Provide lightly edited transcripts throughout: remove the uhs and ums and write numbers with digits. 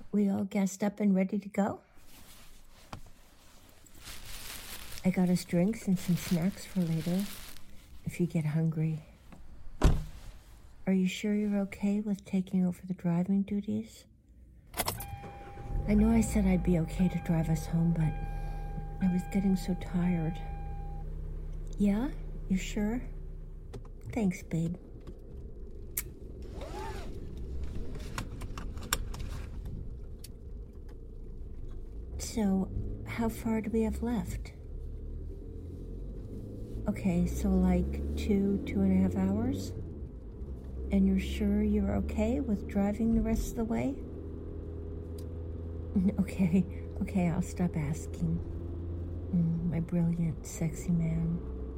We all gassed up and ready to go? I got us drinks and some snacks for later, if you get hungry. Are you sure you're okay with taking over the driving duties? I know I said I'd be okay to drive us home, but I was getting so tired. Yeah? You sure? Thanks, babe. So, how far do we have left? Okay, so like 2.5 hours? And you're sure you're okay with driving the rest of the way? Okay, I'll stop asking. My brilliant, sexy man.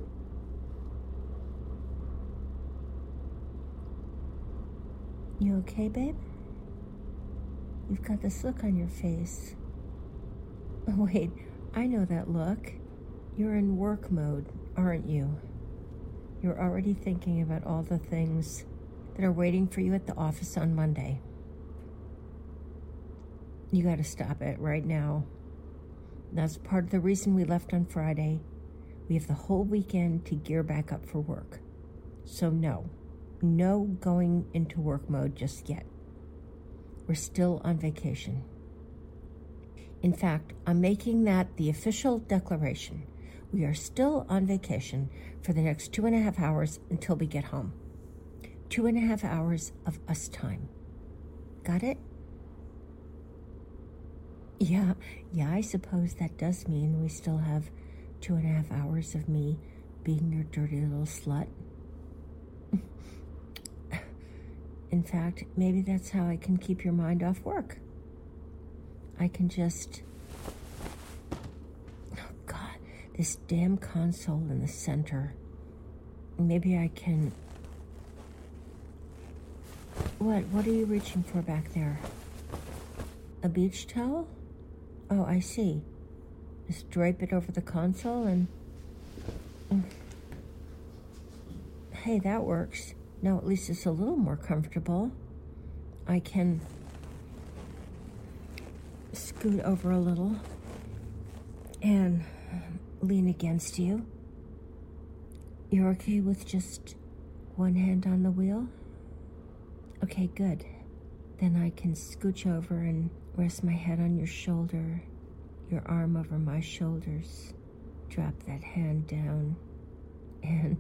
You okay, babe? You've got this look on your face. Oh, wait, I know that look. You're in work mode, aren't you? You're already thinking about all the things that are waiting for you at the office on Monday. You gotta stop it right now. That's part of the reason we left on Friday. We have the whole weekend to gear back up for work. So no going into work mode just yet. We're still on vacation. In fact, I'm making that the official declaration. We are still on vacation for the next 2.5 hours until we get home. 2.5 hours of us time. Got it? Yeah, I suppose that does mean we still have 2.5 hours of me being your dirty little slut. In fact, maybe that's how I can keep your mind off work. I can just... Oh, God, this damn console in the center. Maybe I can... What are you reaching for back there? A beach towel? Oh, I see. Just drape it over the console and... Hey, that works. Now at least it's a little more comfortable. I can scoot over a little and lean against you. You're okay with just one hand on the wheel? Okay, good. Then I can scooch over and rest my head on your shoulder, your arm over my shoulders, drop that hand down, and...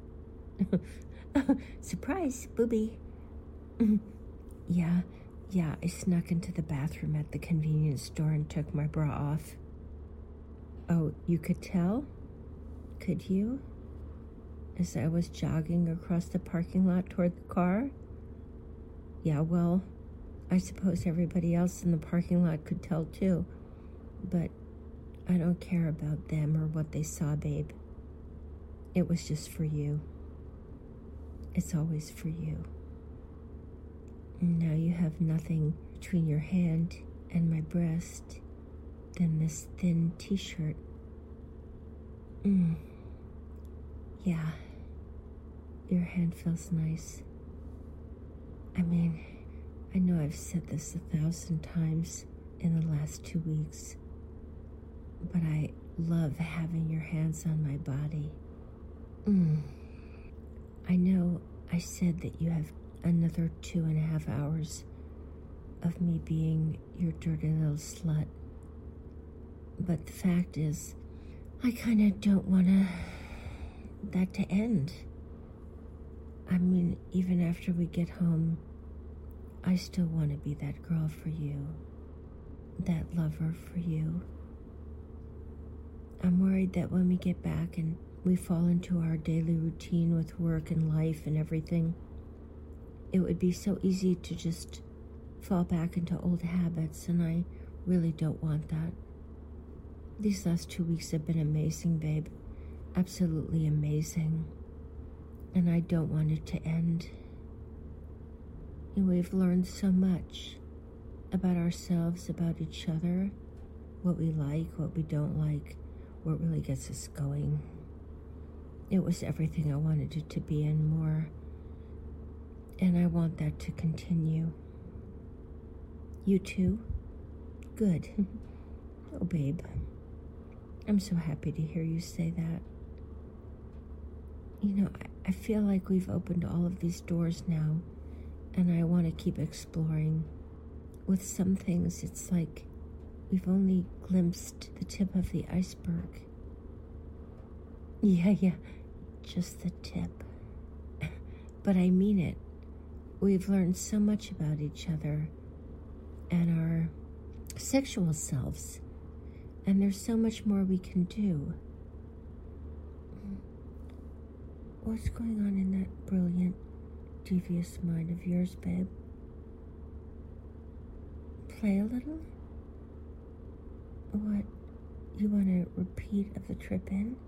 Surprise, booby. Yeah, I snuck into the bathroom at the convenience store and took my bra off. Oh, you could tell? Could you? As I was jogging across the parking lot toward the car? Yeah, well, I suppose everybody else in the parking lot could tell too. But I don't care about them or what they saw, babe. It was just for you. It's always for you. Now you have nothing between your hand and my breast than this thin t-shirt. Yeah, your hand feels nice. I mean, I know I've said this 1,000 times in the last 2 weeks, but I love having your hands on my body. I know I said that you have another 2.5 hours of me being your dirty little slut. But the fact is, I kind of don't want that to end. I mean, even after we get home, I still want to be that girl for you, that lover for you. I'm worried that when we get back and we fall into our daily routine with work and life and everything, it would be so easy to just fall back into old habits, and I really don't want that. These last 2 weeks have been amazing, babe. Absolutely amazing. And I don't want it to end. And we've learned so much about ourselves, about each other, what we like, what we don't like, what really gets us going. It was everything I wanted it to be and more. And I want that to continue. You too? Good. Oh, babe. I'm so happy to hear you say that. You know, I feel like we've opened all of these doors now, and I want to keep exploring. With some things, it's like we've only glimpsed the tip of the iceberg. Yeah, just the tip. But I mean it. We've learned so much about each other and our sexual selves, and there's so much more we can do. What's going on in that brilliant, devious mind of yours, babe? Play a little? What? You want a repeat of the trip in?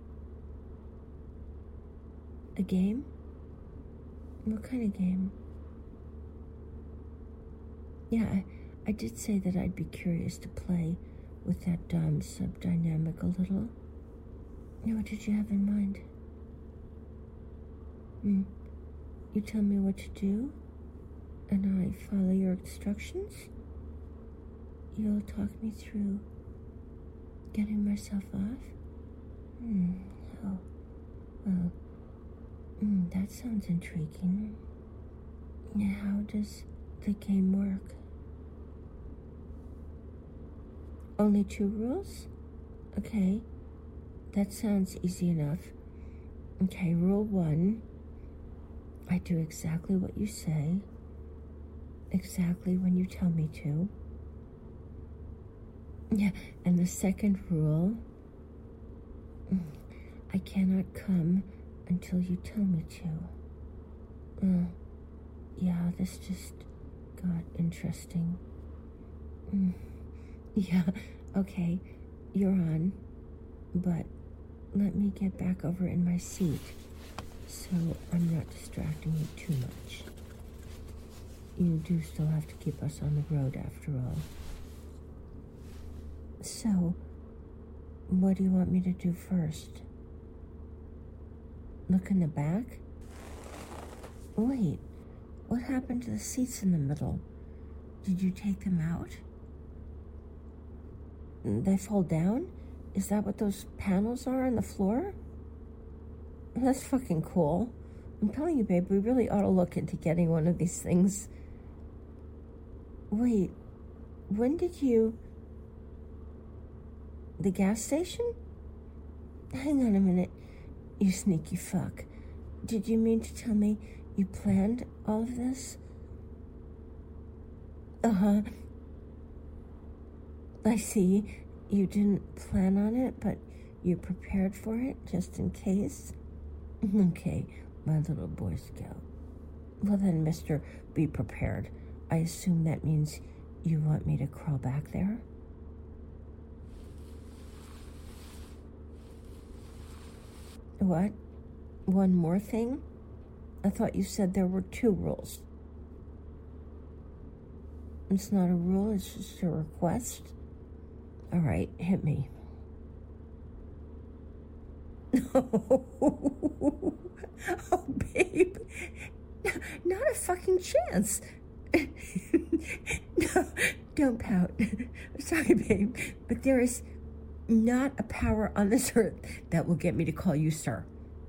A game? What kind of game? Yeah, I did say that I'd be curious to play with that sub-dynamic a little. What did you have in mind? You tell me what to do, and I follow your instructions? You'll talk me through getting myself off? Oh, well, that sounds intriguing. How does the game work? Only 2 rules? Okay, that sounds easy enough. Okay, rule 1. I do exactly what you say, exactly when you tell me to. Yeah, and the second rule, I cannot come until you tell me to. Yeah, this just got interesting. Yeah, okay, you're on, but let me get back over in my seat so I'm not distracting you too much. You do still have to keep us on the road after all. So, what do you want me to do first? Look in the back? Wait, what happened to the seats in the middle? Did you take them out? They fall down? Is that what those panels are on the floor? That's fucking cool. I'm telling you, babe, we really ought to look into getting one of these things. Wait, when did you... The gas station? Hang on a minute, you sneaky fuck. Did you mean to tell me you planned all of this? Uh-huh. I see. You didn't plan on it, but you prepared for it, just in case? Okay, my little Boy Scout. Well then, Mr. Be Prepared, I assume that means you want me to crawl back there? What? One more thing? I thought you said there were 2 rules. It's not a rule, it's just a request. All right, hit me. Oh, babe. Not a fucking chance. No, don't pout. Sorry, babe, but there is not a power on this earth that will get me to call you sir.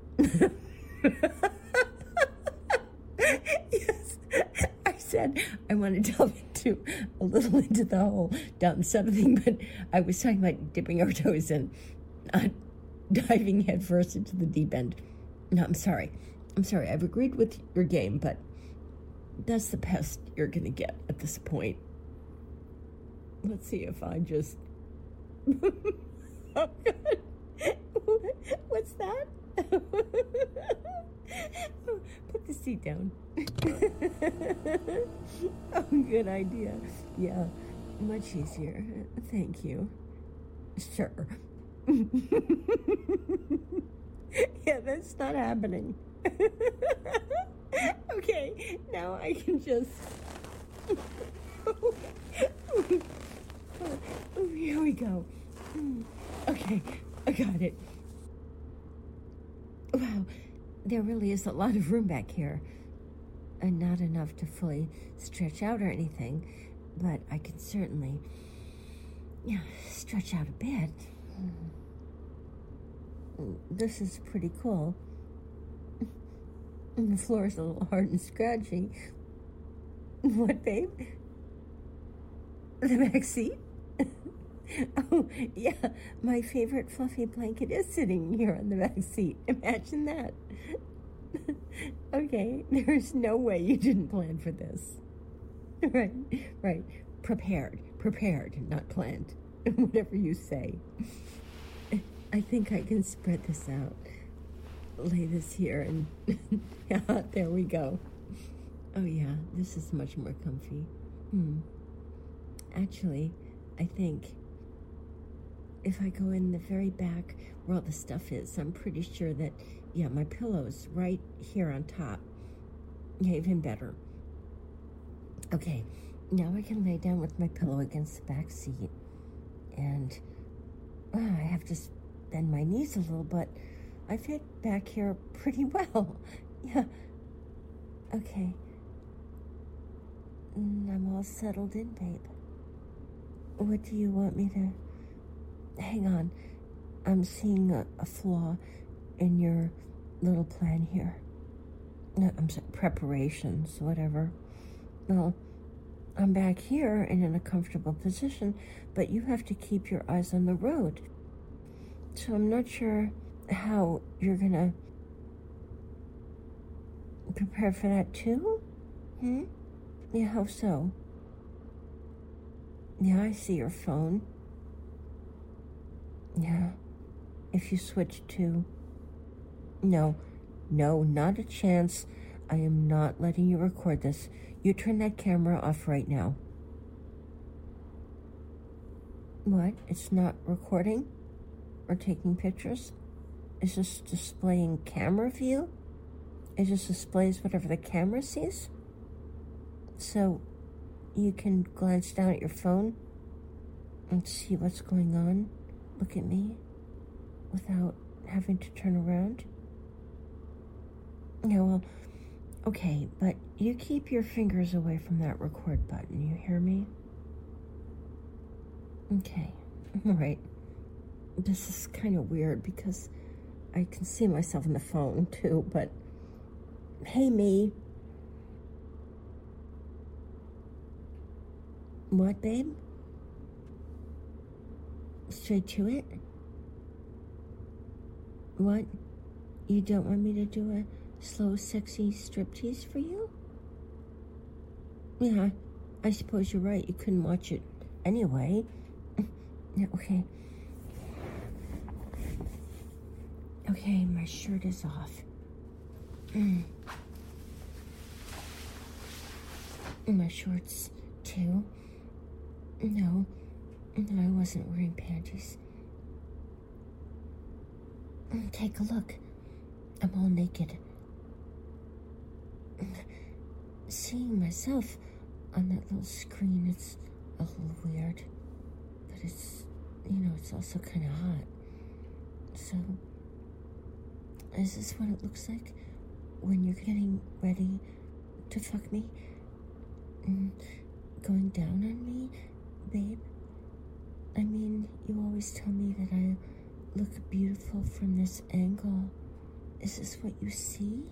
Yes, I said I want to delve into a little into the whole dumb sub thing, but I was talking about dipping our toes in, not diving headfirst into the deep end. No, I'm sorry. I've agreed with your game, but that's the best you're gonna get at this point. Let's see if I just... Oh, God. What's that? Put the seat down. Oh, good idea. Yeah, much easier. Thank you. Sure. Yeah, that's not happening. Okay, now I can just... Here we go. Okay, I got it. Wow, there really is a lot of room back here. And not enough to fully stretch out or anything, but I can certainly Yeah, stretch out a bit. This is pretty cool. The floor is a little hard and scratchy. What, babe? The back seat? Oh, yeah, my favorite fluffy blanket is sitting here on the back seat. Imagine that. Okay, there's no way you didn't plan for this. Right. Prepared, not planned. Whatever you say. I think I can spread this out. Lay this here and yeah, there we go. Oh yeah, this is much more comfy. Actually, I think if I go in the very back where all the stuff is, I'm pretty sure that, yeah, my pillow's right here on top. Yeah, even better. Okay, now I can lay down with my pillow against the back seat. And I have to bend my knees a little, but I fit back here pretty well. Yeah. Okay. I'm all settled in, babe. What do you want me to... Hang on. I'm seeing a flaw in your little plan here. I'm sorry, preparations, whatever. Well, I'm back here and in a comfortable position, but you have to keep your eyes on the road. So I'm not sure how you're gonna prepare for that too? Yeah, how so? Yeah, I see your phone. Yeah, if you switch to... No, not a chance. I am not letting you record this. You turn that camera off right now. What? It's not recording? Or taking pictures? It's just displaying camera view? It just displays whatever the camera sees? So you can glance down at your phone and see what's going on? Look at me without having to turn around? Yeah, well, okay, but you keep your fingers away from that record button, you hear me? Okay, all right. This is kind of weird because I can see myself in the phone too, but hey, me. What, babe? Straight to it? What? You don't want me to do a slow, sexy striptease for you? Yeah, I suppose you're right. You couldn't watch it anyway. Yeah, okay. Okay, my shirt is off. My shorts, too. No, I wasn't wearing panties. Take a look. I'm all naked. Seeing myself on that little screen, it's a little weird. But it's, it's also kind of hot. So, is this what it looks like when you're getting ready to fuck me? Going down on me, babe? I mean, you always tell me that I look beautiful from this angle. Is this what you see?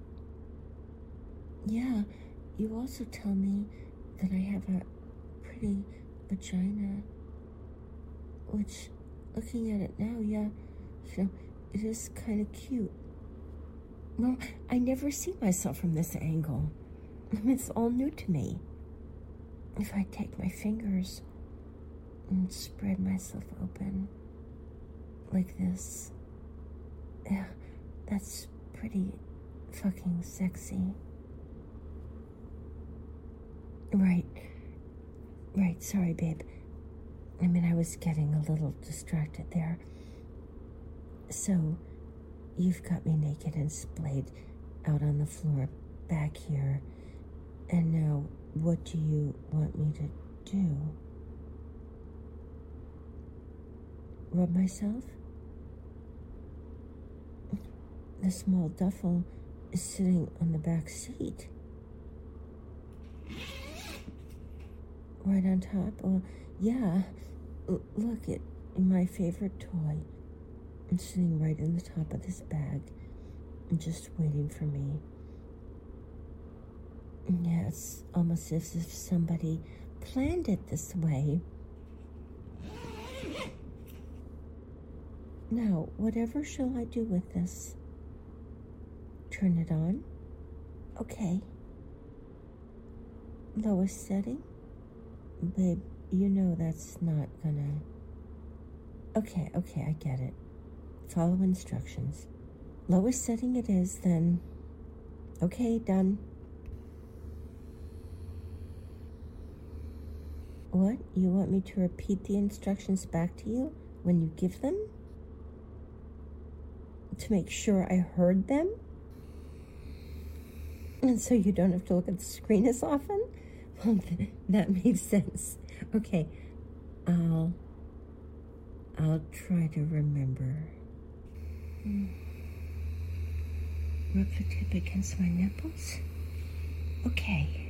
Yeah, you also tell me that I have a pretty vagina, which, looking at it now, yeah, it is kind of cute. Well, I never see myself from this angle. It's all new to me. If I take my fingers and spread myself open like this, yeah, that's pretty fucking sexy. Right, sorry, babe. I mean, I was getting a little distracted there. So, you've got me naked and splayed out on the floor back here. And now, what do you want me to do? Rub myself? The small duffel is sitting on the back seat. Right on top? Well, yeah, Look at my favorite toy. It's sitting right in the top of this bag and just waiting for me. Yeah, it's almost as if somebody planned it this way. Now, whatever shall I do with this? Turn it on? Okay. Lowest setting? Babe, you know that's not gonna... Okay, I get it. Follow instructions. Lowest setting it is, then. Okay, done. What? You want me to repeat the instructions back to you when you give them? To make sure I heard them? And so you don't have to look at the screen as often? Well, that makes sense. Okay, I'll try to remember. Rub the tip against my nipples? Okay.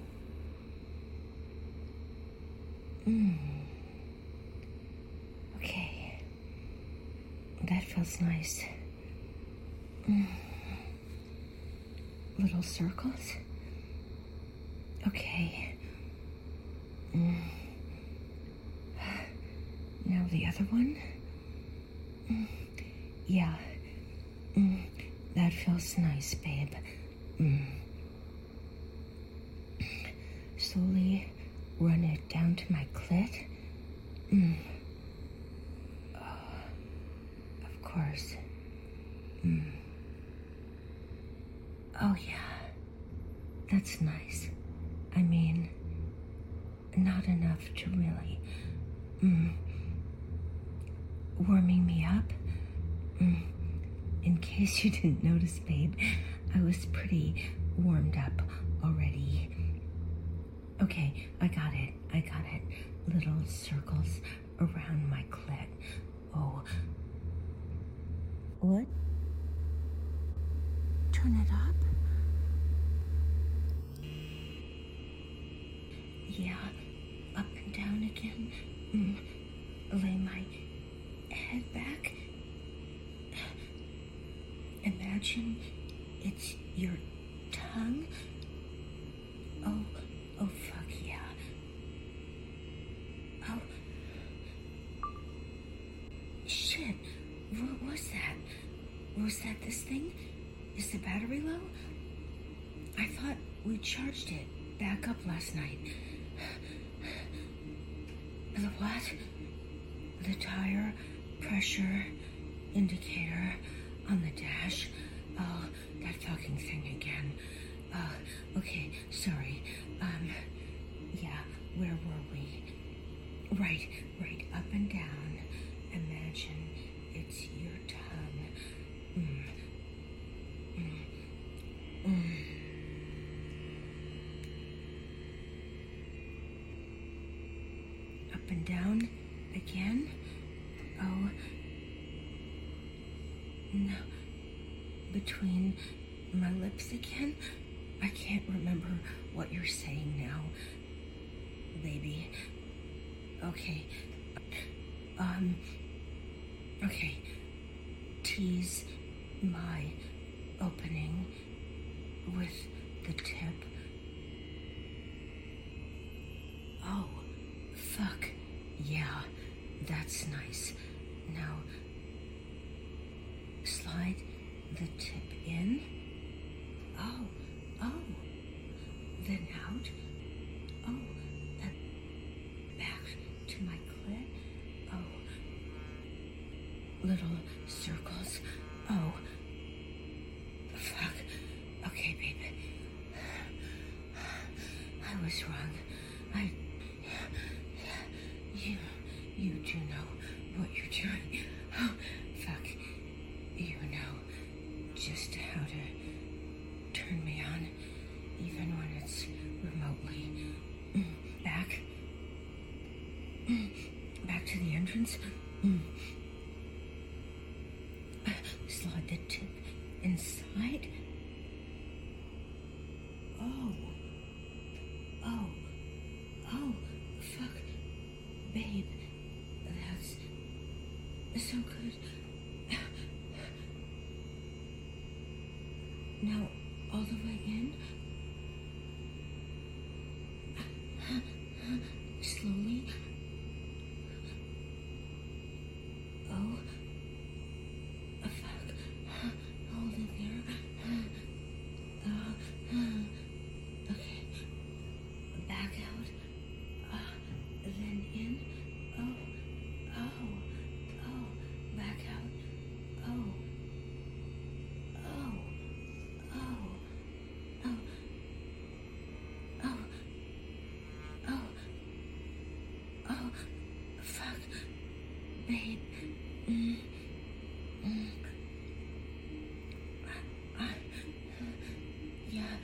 Okay. That feels nice. Little circles? Okay. Now the other one? Yeah. That feels nice, babe. Slowly run it down to my clit. Oh, of course. Oh, yeah. That's nice. I mean, not enough to really... warming me up? In case you didn't notice, babe, I was pretty warmed up already. Okay, I got it. Little circles around my clit. Oh. What? Turn it up? Yeah, up and down again. Lay my head back. Imagine it's your tongue. Oh, fuck yeah. Oh. Shit. What was that? Was that this thing? Is the battery low? I thought we charged it back up last night. The what? The tire pressure indicator on the dash. Oh, that fucking thing again. Okay, sorry. Yeah, where were we? Right, up and down. Imagine it's your tongue. Up and down again. Oh, no. Between my lips again? I can't remember what you're saying now, baby. Okay. Okay. Tease my opening with the tip. Oh, fuck. Yeah, that's nice. Now, slide the tip in. Oh. Then out. Oh, then back to my clit. Oh. Little circles. Oh. Fuck. Okay, babe. I was wrong. You do know what you're doing. Oh, fuck. You know just how to turn me on, even when it's remotely. Back to the entrance. Slide the tip inside. Oh, fuck, babe, so good. Now, all the way in. Slowly. Oh. Fuck. Hold it there. Okay. Back out. Then in. Oh. Back out. Oh. Fuck. Babe. Yeah,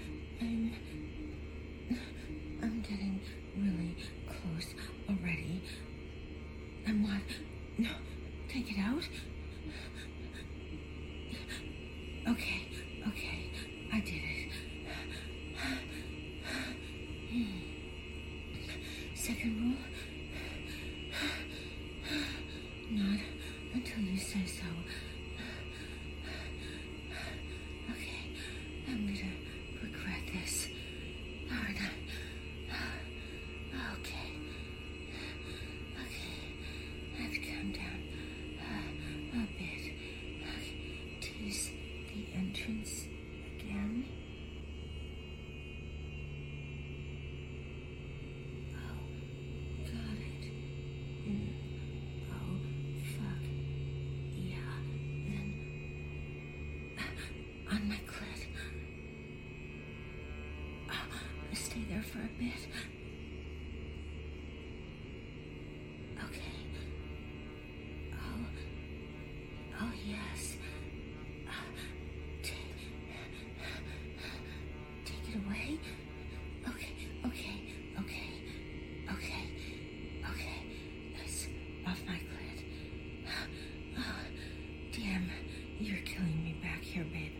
I'm getting really close already. And what? No, take it out? Okay, I did it. Second rule, not until you say so. Okay, I'm gonna regret this, aren't I? Okay, I've come down a bit. Tease the entrance again. Oh, got it. Oh, fuck. Yeah, then on my clit. Stay there for a bit. Okay. Oh yes. Take it away. Okay. It's off my clit. Oh, damn, you're killing me back here, babe.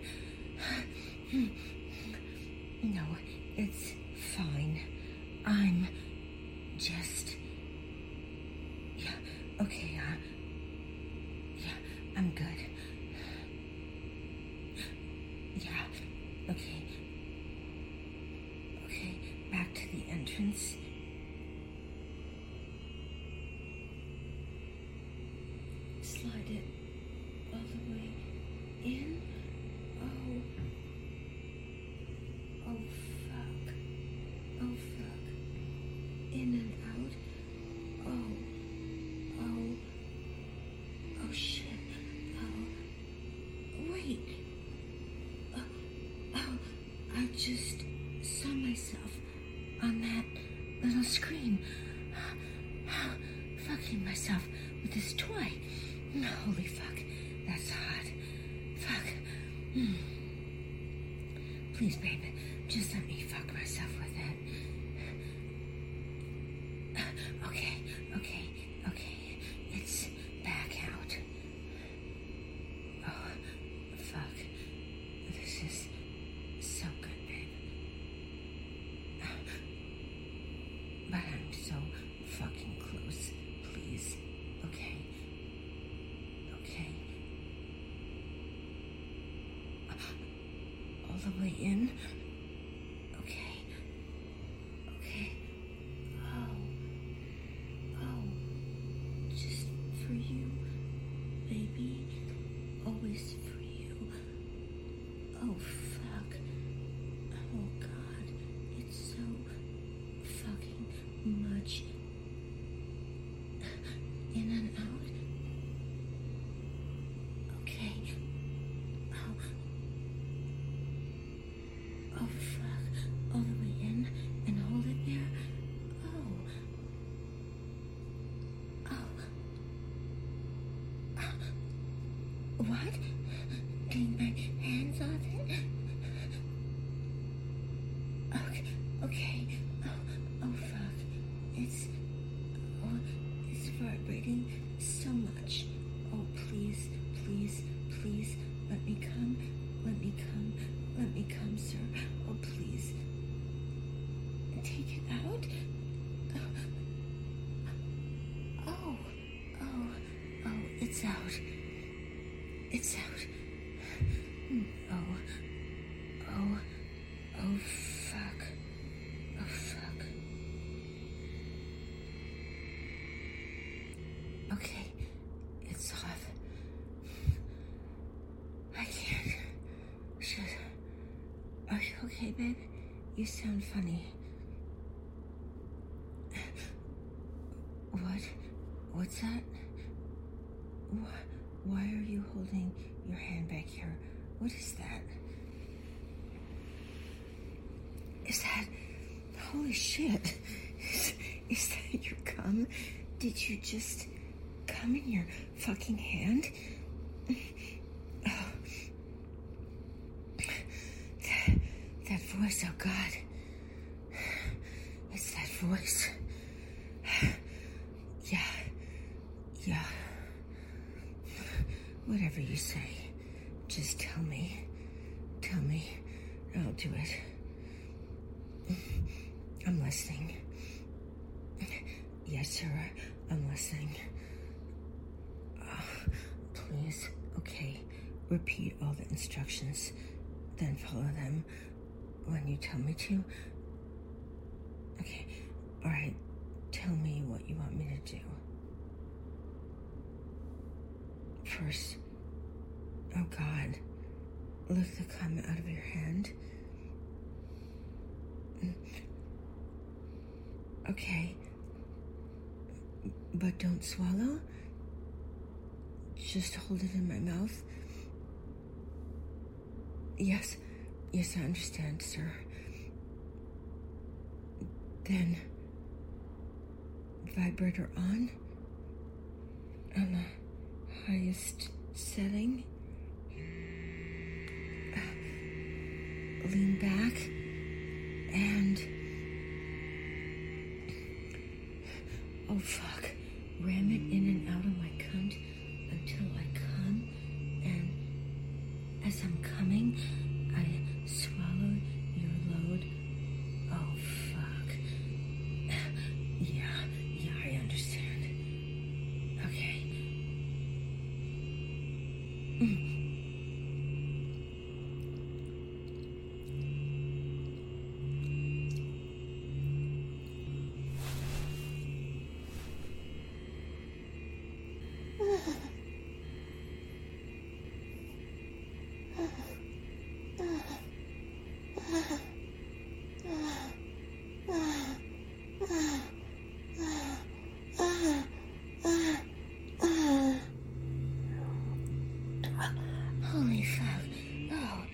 No, it's fine. I'm just... Yeah, okay, yeah, I'm good. Yeah, okay, back to the entrance. Slide it all the way in. Oh, fuck. In and out. Oh, shit. Wait. I just saw myself on that little screen. Fucking myself with this toy. Holy fuck. That's hot. Fuck. Please, babe, just let me fuck myself with it. Okay. It's back out. Oh, fuck. This is so good, babe. But I'm so fucking close. Please. Okay. All the way in. Okay. Oh, just for you, baby. Always for you. Oh, fuck. Oh, God. It's so fucking much. In and out. Okay. Oh, fuck. All the way in and hold it there. What? Getting my hands off it? Okay. Oh, fuck. It's vibrating so much. Oh, please, let me come. Let me come, sir. Oh, please. Take it out. Oh, it's It's out. It's out. Oh. Oh. Oh, fuck. Oh, fuck. Okay. It's off. I can't. Shit. Are you okay, babe? You sound funny. What's that? Why are you holding your hand back here? What is that? Is that... Holy shit. Is that your cum? Did you just cum in your fucking hand? Oh. That voice, oh God. It's that voice. Yeah. Whatever you say, just tell me. Tell me. I'll do it. I'm listening. Yes, sir, I'm listening. Please, okay. Repeat all the instructions, then follow them when you tell me to. Okay, alright. Tell me what you want me to do. First, oh God, lick the cum out of your hand. Okay, but don't swallow. Just hold it in my mouth. Yes, I understand, sir. Then, vibrator on the highest setting. Lean back and... Oh, fuck. Ram it in and out of my cunt until I come. And as I'm coming, I swallow your load. Oh, fuck. Yeah, I understand. Okay. Holy fuck. Oh.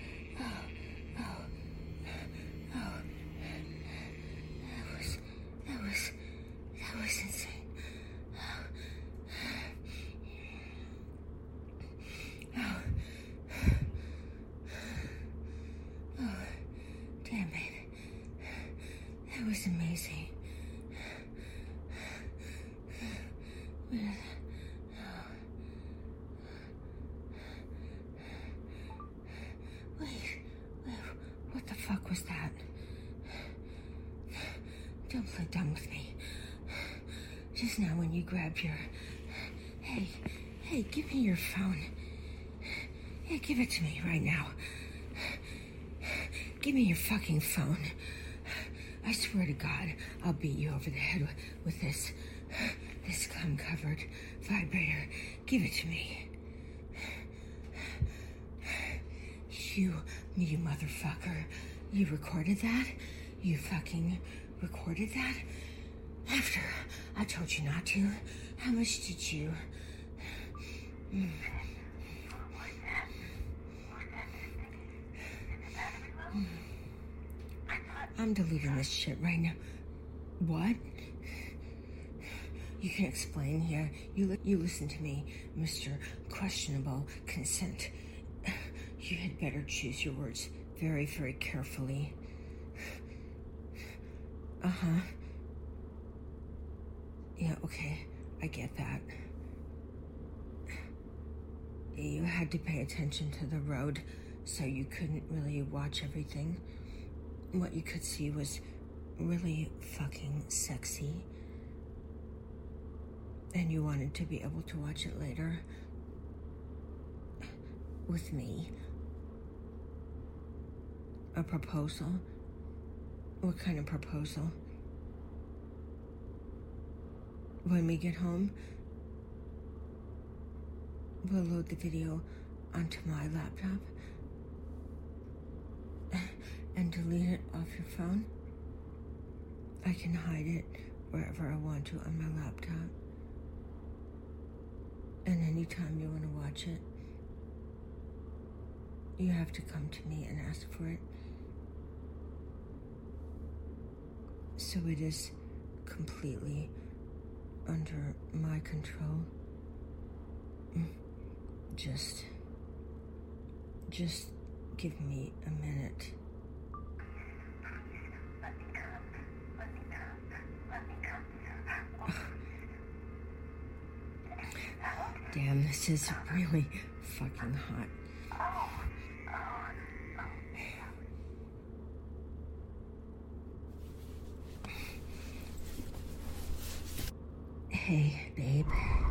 That was insane. Oh, damn it. That was amazing. Wait, what the fuck was that? Don't play dumb with me. Just now when you grabbed your... Hey, give me your phone. Yeah, give it to me right now. Give me your fucking phone. I swear to God, I'll beat you over the head with this cum-covered vibrator. Give it to me. You motherfucker. You recorded that? You fucking recorded that? After I told you not to? How much did you... I'm deleting this shit right now. What? You can explain here. You listen to me, Mr. Questionable Consent. You had better choose your words very, very carefully. Uh-huh. Yeah, okay. I get that. You had to pay attention to the road, so you couldn't really watch everything. What you could see was really fucking sexy. And you wanted to be able to watch it later. with me. A proposal? What kind of proposal? When we get home, we'll load the video onto my laptop and delete it off your phone. I can hide it wherever I want to on my laptop. And anytime you want to watch it, you have to come to me and ask for it. So it is completely under my control. Just give me a minute. Damn, this is really fucking hot. Hey, babe.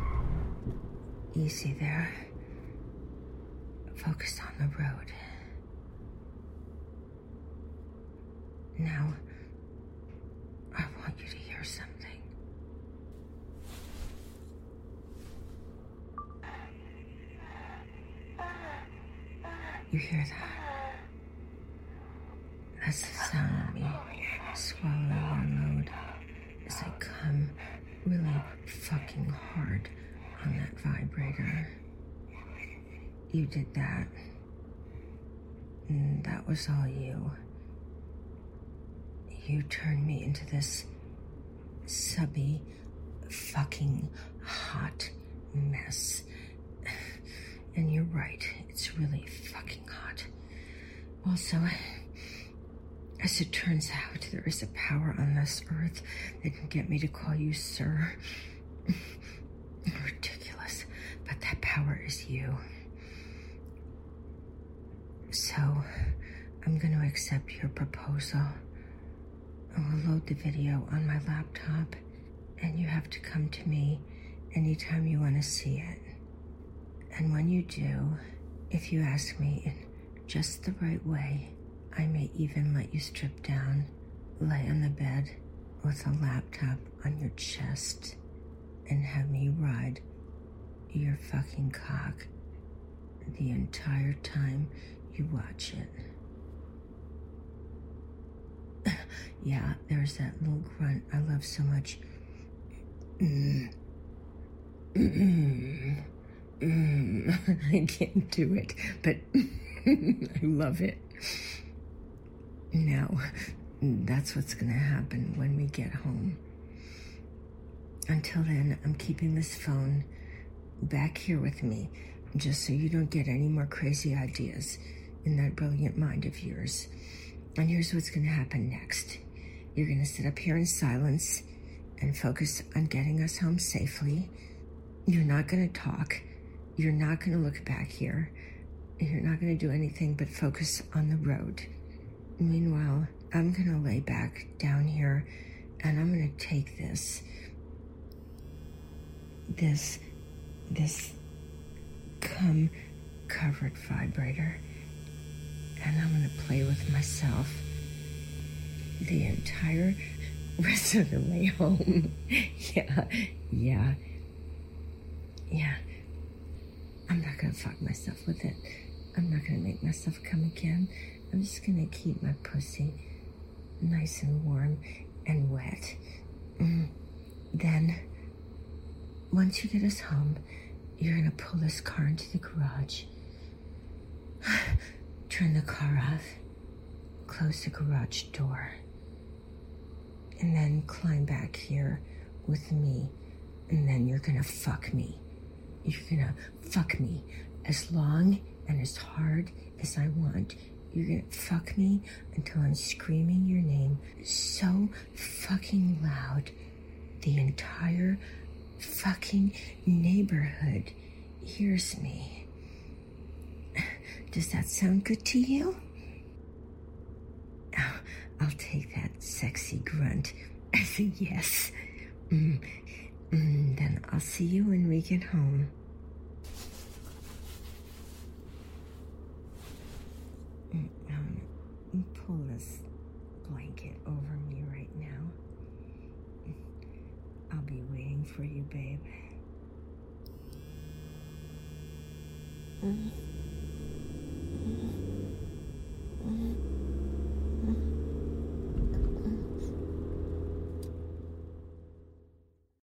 Easy there. Focus on the road. Now, I want you to hear something. You hear that? That's the sound of me swallowing your load as I come really fucking hard on that vibrator. You did that. And that was all you. You turned me into this subby, fucking hot mess. And you're right, it's really fucking hot. Also, as it turns out, there is a power on this earth that can get me to call you sir. Ridiculous, but that power is you. So, I'm going to accept your proposal. I will load the video on my laptop, and you have to come to me anytime you want to see it. And when you do, if you ask me in just the right way, I may even let you strip down, lay on the bed with a laptop on your chest, and have me ride your fucking cock the entire time you watch it. Yeah, there's that little grunt I love so much. I can't do it, but I love it. Now, that's what's gonna happen when we get home. Until then, I'm keeping this phone back here with me, just so you don't get any more crazy ideas in that brilliant mind of yours. And here's what's gonna happen next. You're gonna sit up here in silence and focus on getting us home safely. You're not gonna talk. You're not gonna look back here. You're not gonna do anything but focus on the road. Meanwhile, I'm gonna lay back down here and I'm gonna take this cum covered vibrator and I'm gonna play with myself the entire rest of the way home. Yeah. I'm not gonna fuck myself with it. I'm not gonna make myself come again. I'm just gonna keep my pussy nice and warm and wet. Then, once you get us home, you're gonna pull this car into the garage, turn the car off, close the garage door, and then climb back here with me, and then you're gonna fuck me. You're gonna fuck me as long and as hard as I want. You're gonna fuck me until I'm screaming your name so fucking loud the entire fucking neighborhood hears me. Does that sound good to you? Oh, I'll take that sexy grunt as a yes. Then I'll see you when we get home. pull this blanket over me right now. I'll be waiting for you, babe.